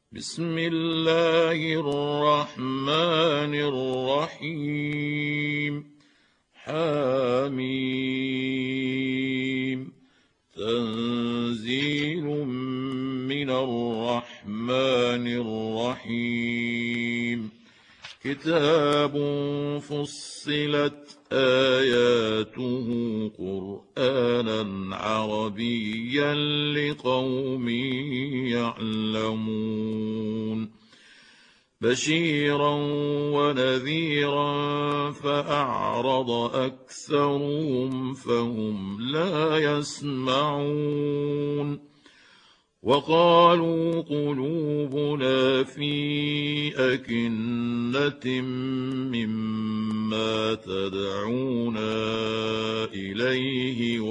بسم الله الرحمن الرحيم. حميم. تنزيل من الرحمن الرحيم. كتاب فصلت آياته قرآنا عربيا لقوم يعلمون. بشيرا ونذيرا فأعرض أكثرهم فهم لا يسمعون. وقالوا قلوبنا في أكنة مما تدعونا إليه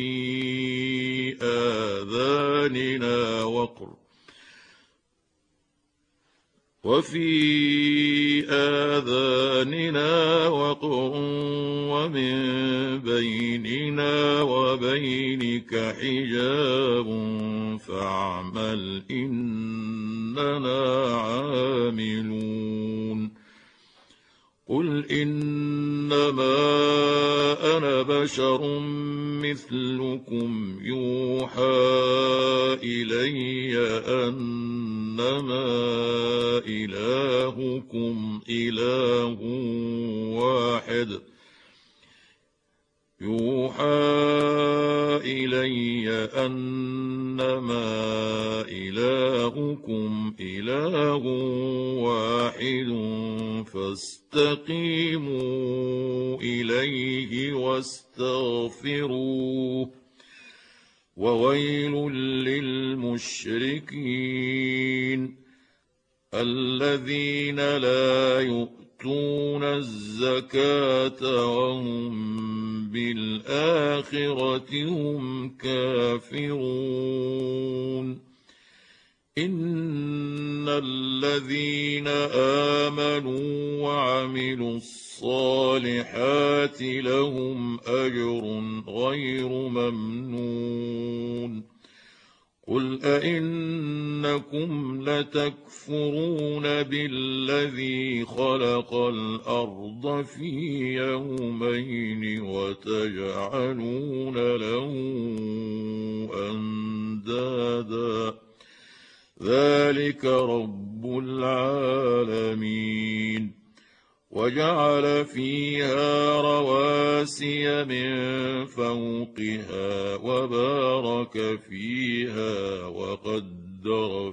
وفي آذاننا وقر ومن بيننا وبينك حجاب فاعمل إننا عاملون. قل إنما أنا بشر مثلكم يوحى إلي أنما إلهكم إله واحد فاستقيموا إليه واستغفروه. وويل للمشركين الذين لا يؤتون الزكاة وهم بالآخرة هم كافرون. إن الذين آمنوا وعملوا الصالحات لهم أجر غير ممنون. قل أئنكم لتكفرون بالذي خلق الأرض في يومين وتجعلون له أندادا ذلك رب العالمين. وجعل فيها رواسي من فوقها وبارك فيها وقدر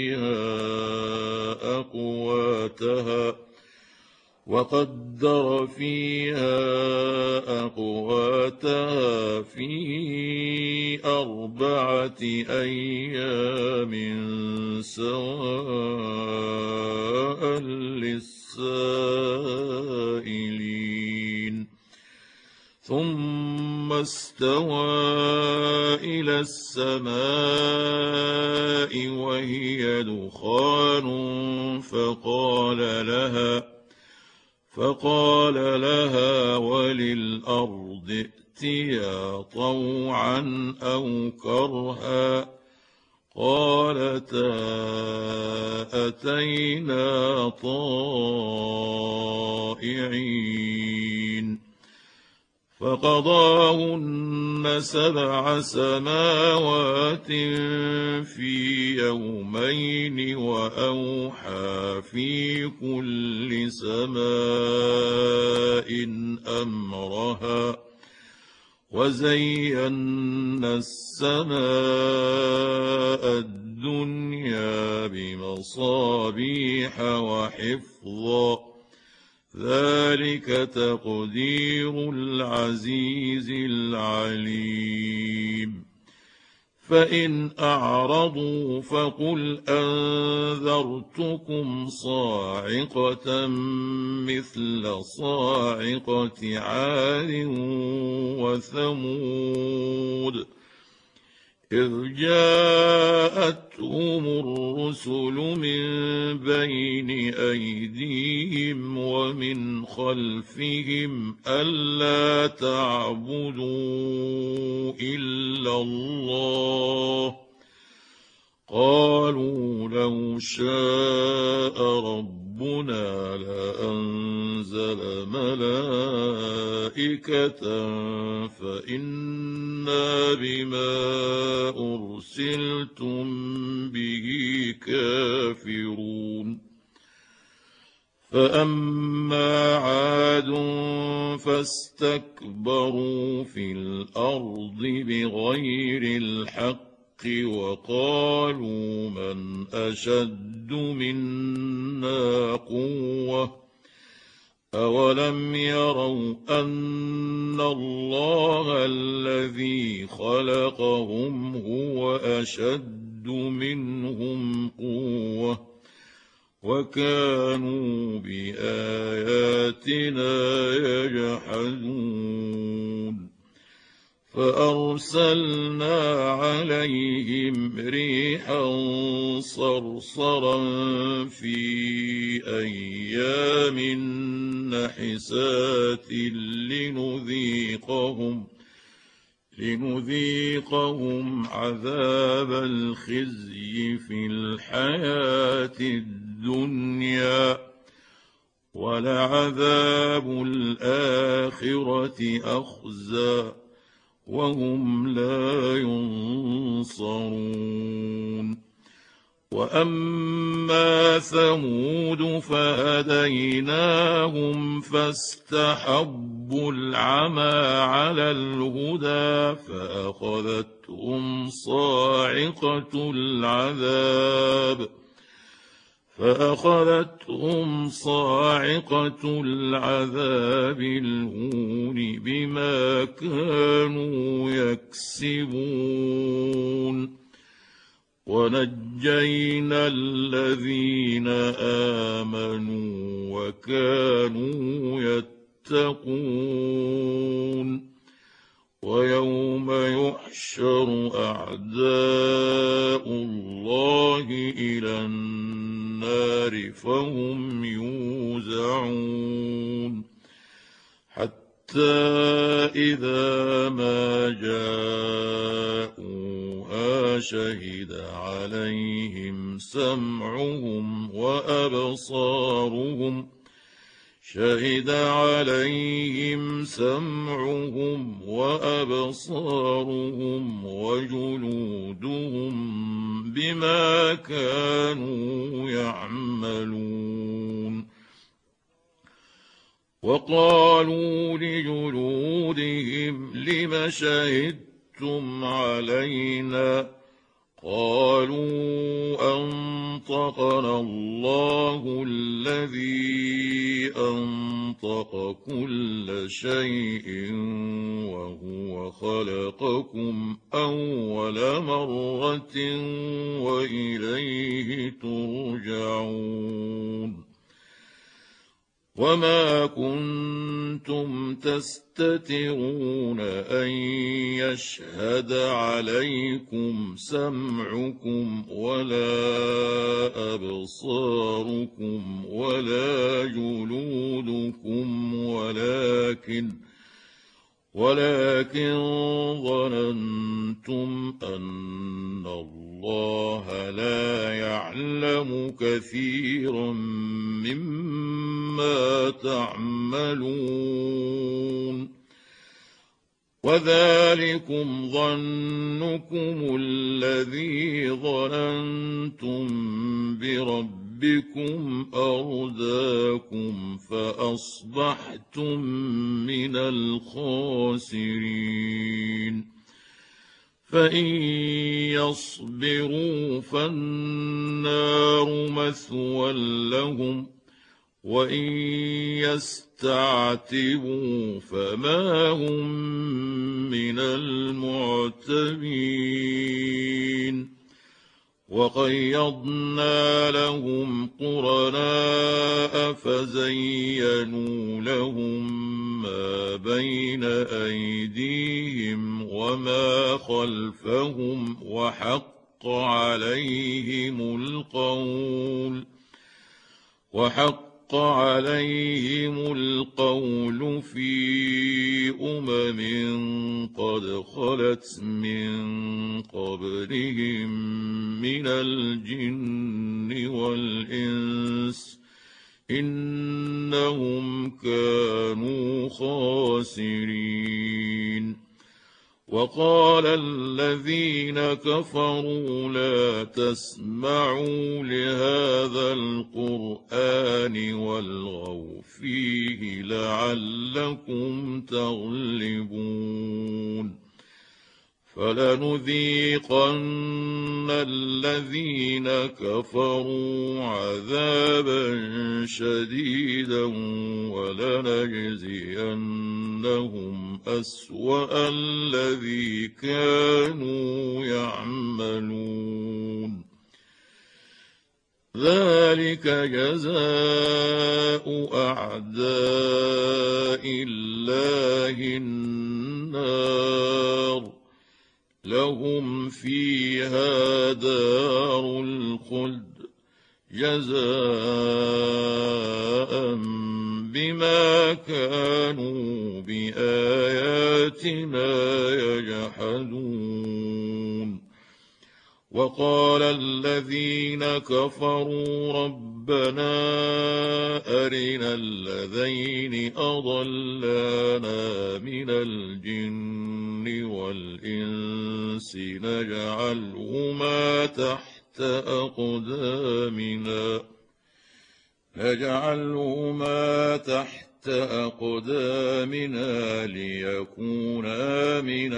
فيها أقواتها في 4 أيام سواء للسائلين. ثم استوى إلى السماء وهي دخان فقال لها وللأرض ائتيا طوعا أو كرها قالتا أتينا طائعين. فقضاهن 7 سماوات في يومين وأوحى في كل سماء أمرها وزينا السماء الدنيا بمصابيح وحفظا ذلك تقدير العزيز العليم. فإن أعرضوا فقل أنذرتكم صاعقة مثل صاعقة عاد وثمود إذ جاءتهم الرسل من بين أيديهم ومن خلفهم ألا تعبدوا إلا الله قالوا لو شاء ربنا لأنزل ملائكة فإنا بما أرسلتم به كافرون فأما عاد فاستكبروا في الأرض بغير الحق وقالوا من أشد منا قوة أولم يروا أن الله الذي خلقهم هو أشد منهم قوة وكانوا بآياتنا يجحدون فأرسلنا عليهم ريحا صرصرا في أيام نحسات لنذيقهم عذاب الخزي في الحياة الدنيا ولعذاب الآخرة أخزى وهم لا ينصرون وأما ثمود فهديناهم فاستحبوا العمى على الهدى فأخذتهم صاعقة العذاب الهون بما كانوا يكسبون ونجينا الذين آمنوا وكانوا يتقون ويوم يحشر أعداء الله إلى النار فهم يوزعون حتى إذا ما جاءوها شهد عليهم سمعهم وأبصارهم وجلودهم بما كانوا يعملون وقالوا لجلودهم لم شهدتم علينا قالوا أنطقنا الله الذي أنطق كل شيء وهو خلقكم أول مرة وإليه ترجعون وما كنتم تستترون أن يشهد عليكم سمعكم ولا أبصاركم ولا جلودكم ولكن ظننتم أن الله لا يعلم كثيرا مما تعملون وذلكم ظنكم الذي ظننتم بربكم أرداكم فأصبحتم من الخاسرين فإن يصبروا فالنار مثوى لهم وإن يستعتبوا فما هم من المعتبين وقيضنا لهم قرناء فزينوا لهم ما بين أيديهم وما خلفهم وحق حق عليهم القول في قد خلت من قبلهم من الجن والإنس إنهم كانوا خاسرين. وقال الذين كفروا لا تسمعوا لهذا القرآن والغوا فيه لعلكم تغلبون. فلنذيقن الذين كفروا عذابا شديدا ولنجزينهم أسوأ الذي كانوا يعملون. ذلك جزاء أعداء الله النار لهم فيها دار الخلد جزاء بما كانوا بآياتنا يجحدون. وقال الذين كفروا ربنا أرنا الذين أضلانا من الجن والإنس نجعلهما تحت أقدامنا ليكونا من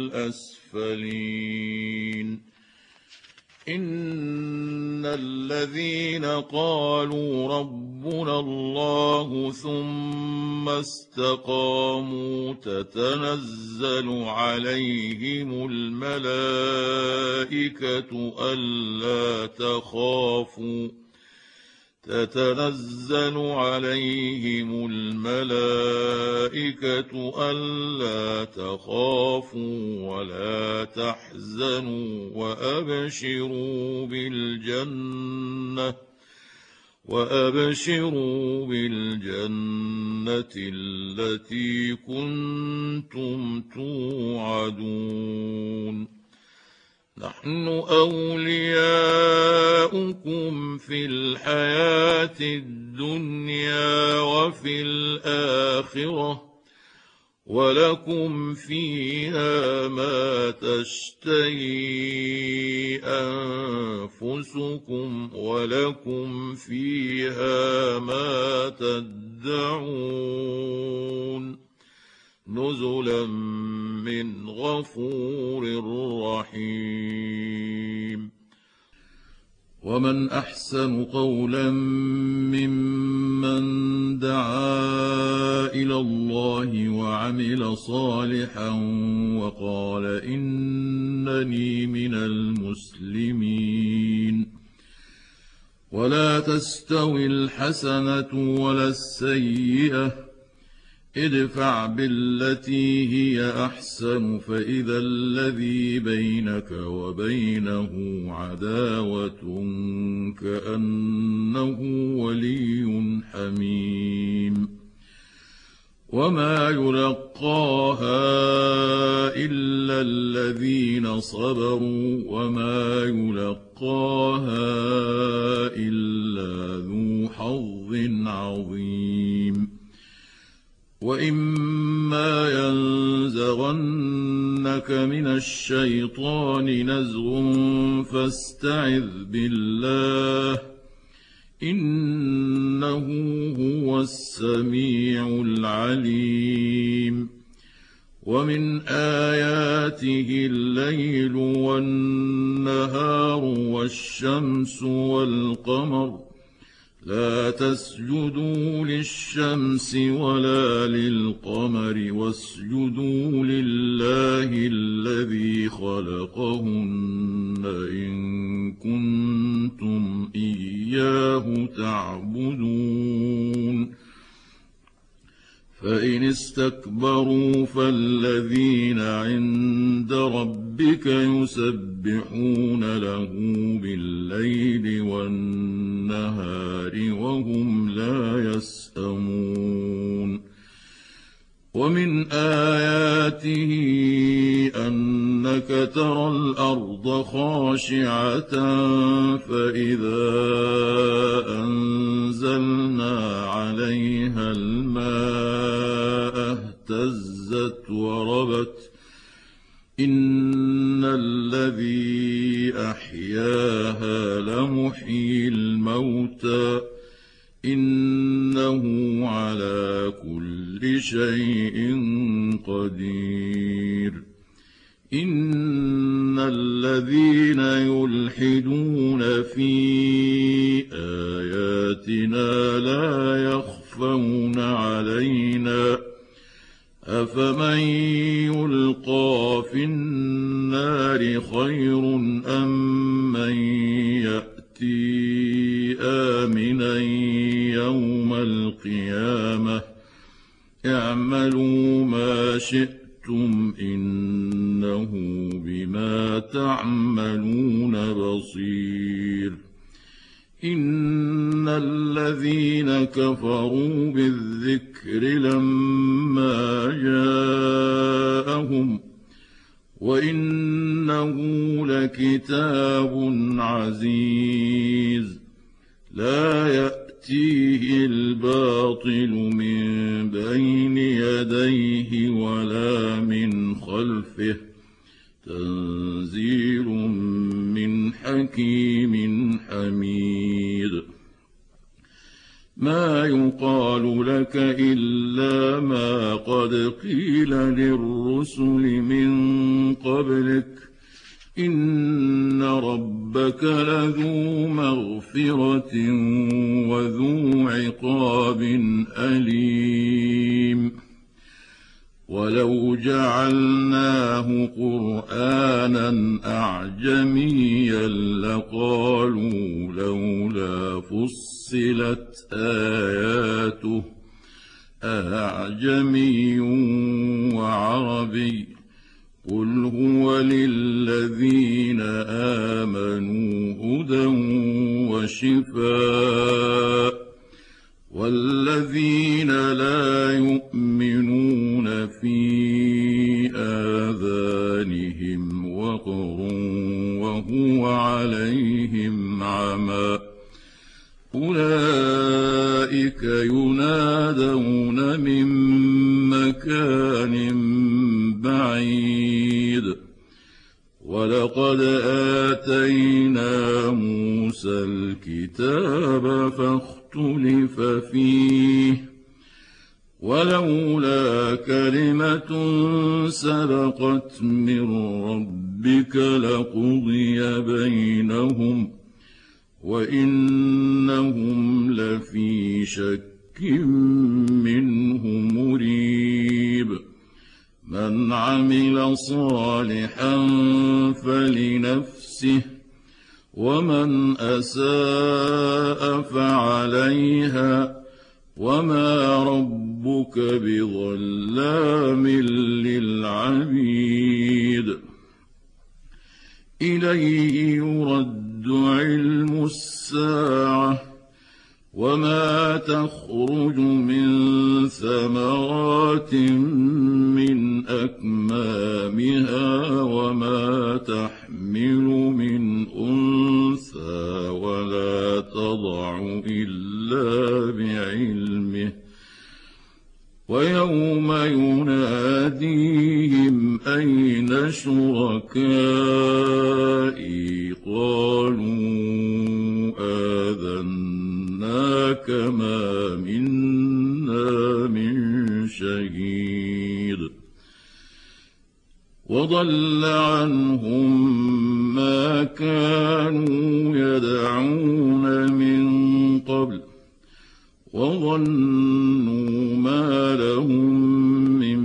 الأسفلين. إن الذين قالوا ربنا الله ثم استقاموا تتنزل عليهم الملائكة ألا تخافوا ولا تحزنوا وأبشروا بالجنة التي كنتم توعدون. نحن أولياؤكم في الحياة الدنيا وفي الآخرة ولكم فيها ما تشتهي أنفسكم ولكم فيها ما تدعون نزلا من غفور رحيم. ومن أحسن قولا ممن دعا إلى الله وعمل صالحا وقال إنني من المسلمين. ولا تستوي الحسنة ولا السيئة ادفع بالتي هي أحسن فإذا الذي بينك وبينه عداوة كأنه ولي حميم. وما يلقاها إلا الذين صبروا وما يلقاها إلا ذو حظ عظيم. وإما ينزغنك من الشيطان نزغ فاستعذ بالله إنه هو السميع العليم. ومن آياته الليل والنهار والشمس والقمر لا تسجدوا للشمس ولا للقمر واسجدوا لله الذي خلقهن إن كنتم إياه تعبدون. فإن استكبروا فالذين عند ربك يسبحون له بالليل والنهار وهم لا يسأمون ومن آياته أنك ترى الأرض خاشعة فإذا أنزلنا عليها الماء اهتزت وربت إن الذي أحياها لمحيي الموتى إنه على كل شيء قدير إن الذين يلحدون في آياتنا لا يخفون علينا أفمن يلقى في النار خير أم من يأتي آمنا يوم القيامة اعملوا ما شئتم إنه بما تعملون بصير إن الذين كفروا بالذكر لما جاءهم وإنه لكتاب عزيز لا يأتيه الباطل من بين يديه ولا من خلفه تنزيل من حكيم حميد ما يقال لك إلا ما قد قيل للرسل من قبلك إن ربك لذو مغفرة وذو عقاب أليم ولو جعلناه قرآنا أعجميا لقالوا لولا فصلت آياته أعجمي وعربي قل هو للذين آمنوا هدى وشفاء والذين لا يؤمنون في آذانهم وقر وهو عليهم عمى أولئك ينادون من مكان بعيد ولقد آتينا موسى الكتاب فاختلف فيه ولولا كلمة سبقت من ربك لقضي بينهم وإنهم لفي شك منه مريب من عمل صالحا فلنفسه ومن أساء فعليها وما ربك بظلام للعبيد إليه يرد علم الساعة وما تخرج من ثمرات من أكمامها وما تحمل من أنثى ولا تضع إلا بعلمه ويوم يناديهم أين شركائي قالوا آذناك ما منا من شهيد وضل عنهم ما كانوا يدعون من قبل وظنوا ما لهم من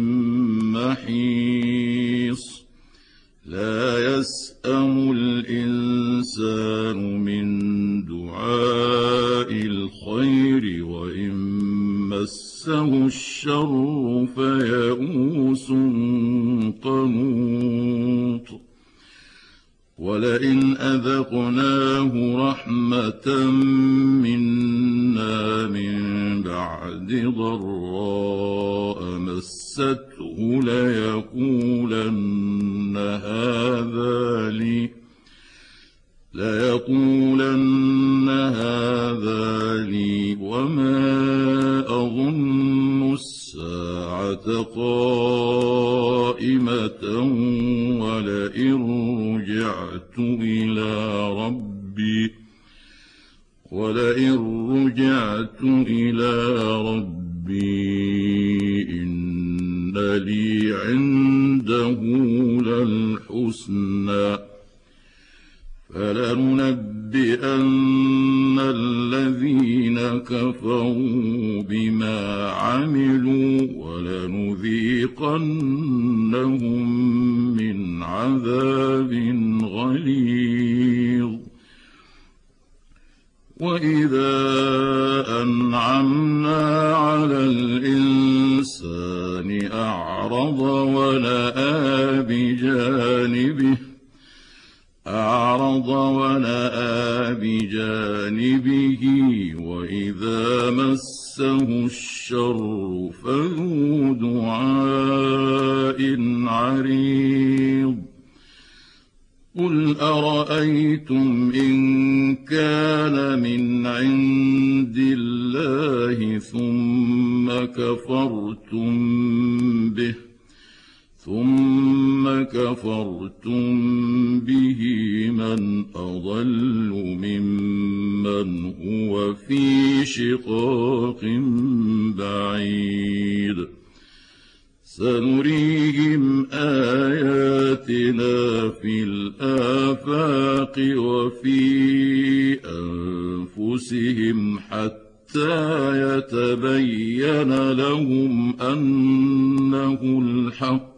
محيص لا يسأم الإنسان من دعاء الخير وإن مس مسه الشر فيئوس قنوط ولئن أذقناه رحمة منا من بعد ضراء مسته ليقولن هذا لي وما أظن الساعة قائمة ولئن رجعت إلى ربي إن لي عنده للحسنى فلننبئن الذين كفروا بما عملوا ولنذيقنهم من عذاب غليظ وإذا أنعمنا على الإنسان أعرض ونأى بجانبه وإذا مسه الشر فذو دعاء عريض قل أرأيتم إن كان من عند الله ثم كفرتم به من أضل ممن هو في شقاق بعيد سنريهم آياتنا في الآفاق وفي أنفسهم حتى يتبين لهم أنه الحق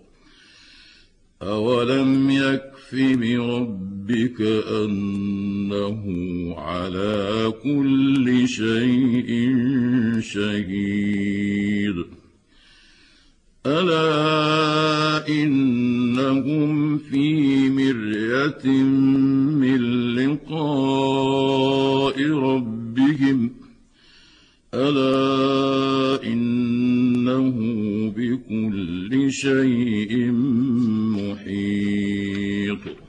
أولم يكف بربك أنه على كل شيء شهيد ألا إنهم في مرية من لقاء ربهم ألا إنه بكل شيء محيط